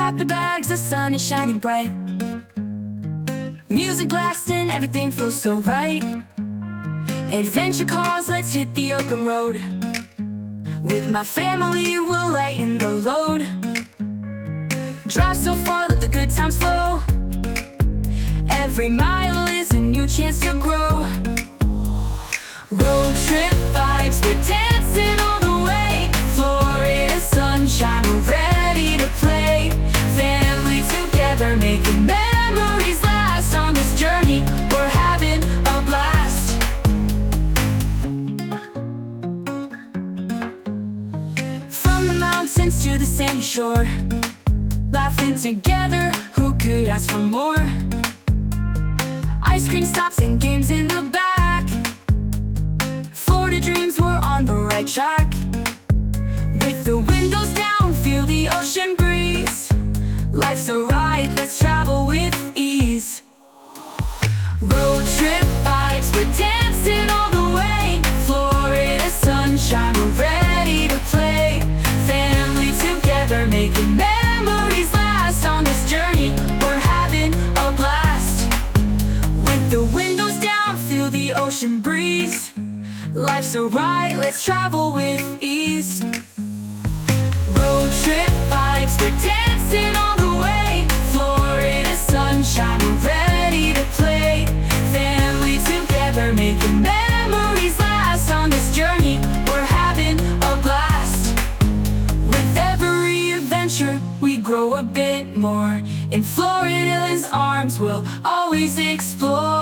pack the bags, the sun is shining bright. Music blasting, everything feels so right. Adventure calls, let's hit the open road. With my family, we'll lighten the load. Drive so far, let the good times flow. Every mile is a new chance to grow. Road trip vibes, we're dancing all the way. Florida sunshine, we're ready to play. Family together, making memories last. On this journey, we're having a blast. From the mountains to the sandy shore, laughing together, who could ask for more? Ice cream stops and games in the back. Florida dreams, we're on the right track. With the windows down, feel the ocean breeze. Life's a ride, let's travel with ease. Road trip vibes, we're dancing all the way. Florida sunshine, we're ready to play. Family together, making memories last. On this journey, we're having a blast. With the windows down, feel the ocean breeze. Life's a ride, let's travel with ease. Road trip vibes, we're dancing all the way. Florida sunshine, we're ready to play. Family together, making memories last. On this journey, we're having a blast. With every adventure, we grow a bit more. In Florida's arms, we'll always explore.